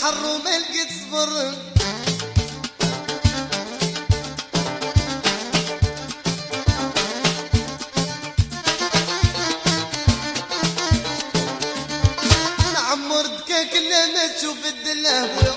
الحر وما لقيت صبر. نعم وردك كل ما تشوف الدلة